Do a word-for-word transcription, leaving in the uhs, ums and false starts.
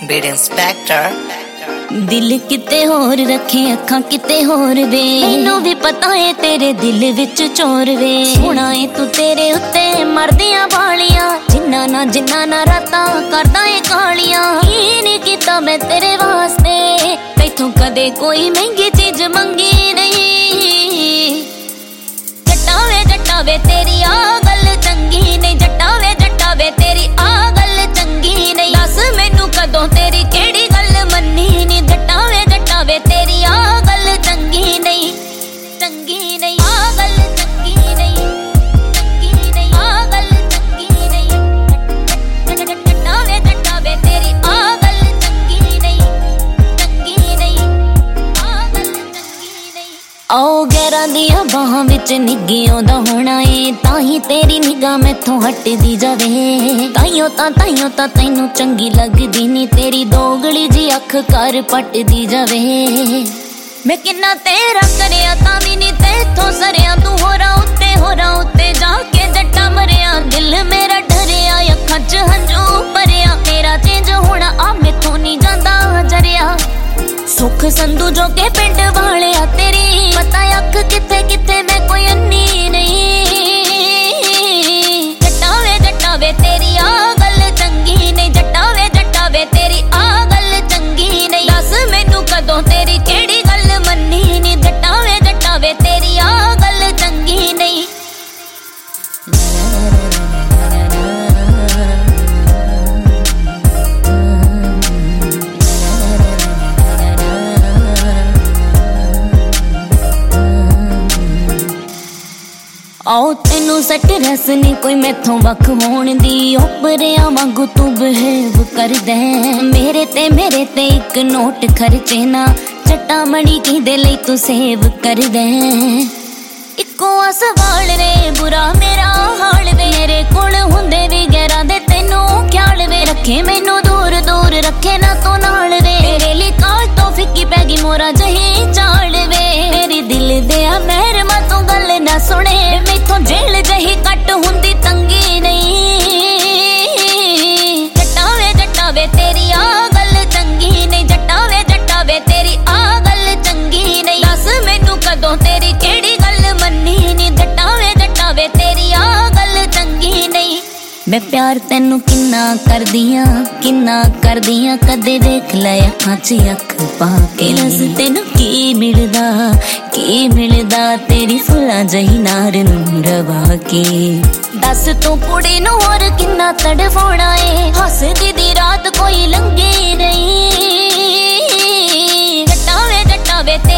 Beat inspector. दिल किते होर रखे अखां किते होर वे, मैनू भी पता है तेरे दिल विच चोर वे। सोना है तू तेरे उत्ते मरदियां वालियां, जिन्ना ना जिन्ना ना रातां करदा है कालियां। की नहीं कीता मैं तेरे वास्ते, तैथों कदे कोई महंगी चीज मंगी नहीं। जट्टा वे जट्टा वे तेरी आ गल चंगी नहीं, जट्टा वे जट्टा वे तेरी आ गल चंगी नहीं। दस मैनू कदों तेरी केड़ी गल मन्नी नी, जट्टा वे जट्टा वे तेरी आ गल चंगी नहीं, चंगी नहीं। आ गल चंगी नहीं, चंगी नहीं। आ गल चंगी नहीं, जट्टा वे जट्टा वे तेरी आ गल चंगी नहीं, चंगी नहीं। आ गल चंगी नहीं। आओ गैरां दियां बाहां विच निग्गी आउंदा होना ए, ताही तेरी निगाह मैथों हटदी जावे। ताइयों तां ताइयों तां तैनू चंगी लगदी नी, तेरी दोगली जी अख कर पटदी जावे। मैं किन्ना तेरा करिया तां भी नी तेथों सरिया, तू होरा उत्ते होरा उत्ते जाके जट्टा मरिया। दिल मेरा डरिया अखां च हंजू भरिया, तेरा चेंज होना आ मैथों नी जांदा जरिया। सुख संधू जो के पिंड वाले आ तेरी, पता अख किथे किथे मैं कोई अन्नी नहीं। जट्टा वे जट्टा वे तेरी आ गल चंगी नहीं, जट्टा वे जट्टा वे तेरी आ गल चंगी नहीं। दस मैनू कदों तेरी केड़ी गल मन्नी नी, जट्टा वे जट्टा वे तेरी आ गल चंगी नहीं। आओ तेनू सट रस नी कोई मैथों वख होण दी, ओपरिया वांगू तू बिहेव कर दे। मेरे ते मेरे ते एक नोट खर्चे ना, चट्टा मणी किहदे लई तू सेव कर दे। इक्को सवाल रे बुरा मेरा हाल वे, मेरे कोल हुंदे भी गैरां दे तैनू ख्याल वे। रखे मैनू दूर दूर रखे ना तू नाल वे, तेरे लिए काल तो फिक्की पै गई मोरा जही चाल वे। मेरी दिल दे आ मेहरमा तू गल ना सुने, मैथों जेल जही कट हुंदी तंगी नहीं। जट्टा वे जट्टा वे तेरी आ गल चंगी नहीं, जट्टा वे जट्टा वे तेरी आ गल चंगी नहीं। दस मैनू कदों तेरी केड़ी गल मन्नी नी, जट्टा वे जट्टा वे तेरी आ गल चंगी नहीं। मैं प्यार तेनू किन्ना करदियां किन्ना करदियां, कदे देख लै अखां च अख पा के। रस तेनू की मिलदा की मिलदा, तेरी फुल्लां जही नार नू रवा के। दस तू कुड़ी नू होर किन्ना तड़फाउणा ए, हसदी दी रात कोई लंघी नहीं। जट्टा वे जट्टा वे